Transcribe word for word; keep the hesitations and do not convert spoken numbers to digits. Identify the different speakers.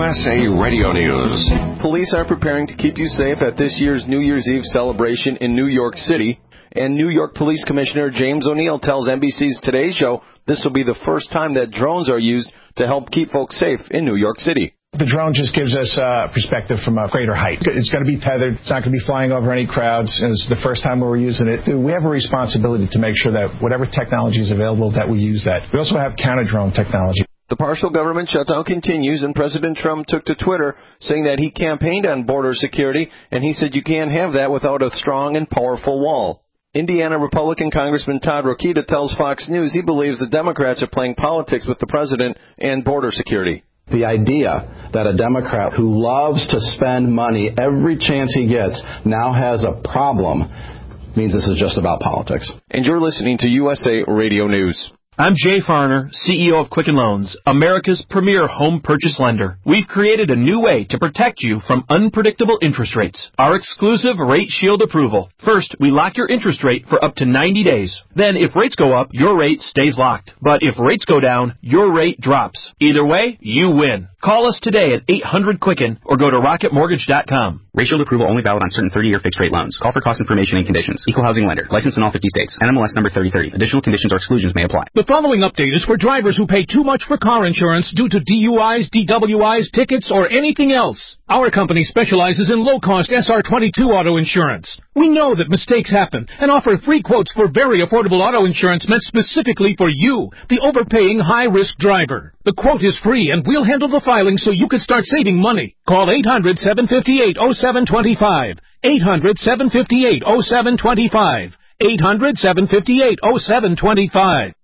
Speaker 1: S A Radio News.
Speaker 2: Police are preparing to keep you safe at this year's New Year's Eve celebration in New York City. And New York Police Commissioner James O'Neill tells N B C's Today Show this will be the first time that drones are used to help keep folks safe in New York City.
Speaker 3: The drone just gives us a perspective from a greater height. It's going to be tethered. It's not going to be flying over any crowds. And it's the first time we're using it. We have a responsibility to make sure that whatever technology is available, that we use that. We also have counter-drone technology.
Speaker 2: The partial government shutdown continues, and President Trump took to Twitter saying that he campaigned on border security, and he said you can't have that without a strong and powerful wall. Indiana Republican Congressman Todd Rokita tells Fox News he believes the Democrats are playing politics with the president and border security.
Speaker 4: The idea that a Democrat who loves to spend money every chance he gets now has a problem means this is just about politics.
Speaker 2: And you're listening to U S A Radio News.
Speaker 5: I'm Jay Farner, C E O of Quicken Loans, America's premier home purchase lender. We've created a new way to protect you from unpredictable interest rates. Our exclusive Rate Shield approval. First, we lock your interest rate for up to ninety days. Then, if rates go up, your rate stays locked. But if rates go down, your rate drops. Either way, you win. Call us today at eight hundred Quicken or go to rocket mortgage dot com.
Speaker 6: Rate Shield approval only valid on certain thirty-year fixed-rate loans. Call for cost information and conditions. Equal housing lender. Licensed in all fifty states. N M L S number thirty thirty. Additional conditions or exclusions may apply.
Speaker 7: The following update is for drivers who pay too much for car insurance due to D U Is, D W Is, tickets, or anything else. Our company specializes in low-cost S R twenty-two auto insurance. We know that mistakes happen and offer free quotes for very affordable auto insurance meant specifically for you, the overpaying high-risk driver. The quote is free, and we'll handle the filing so you can start saving money. Call eight hundred, seven five eight, oh seven two five. eight hundred, seven five eight, oh seven two five. eight hundred, seven five eight, oh seven two five.